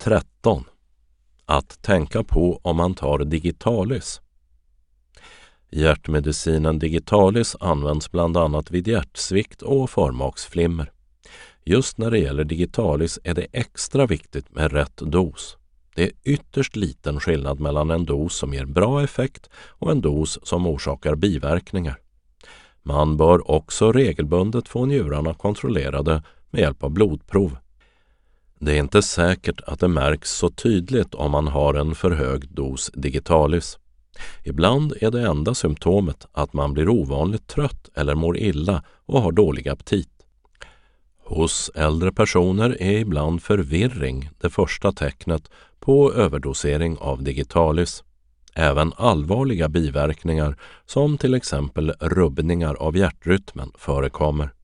13. Att tänka på om man tar Digitalis. Hjärtmedicinen Digitalis används bland annat vid hjärtsvikt och förmaksflimmer. Just när det gäller Digitalis är det extra viktigt med rätt dos. Det är ytterst liten skillnad mellan en dos som ger bra effekt och en dos som orsakar biverkningar. Man bör också regelbundet få njurarna kontrollerade med hjälp av blodprov. Det är inte säkert att det märks så tydligt om man har en för hög dos Digitalis. Ibland är det enda symptomet att man blir ovanligt trött eller mår illa och har dålig aptit. Hos äldre personer är ibland förvirring det första tecknet på överdosering av Digitalis. Även allvarliga biverkningar som till exempel rubbningar av hjärtrytmen förekommer.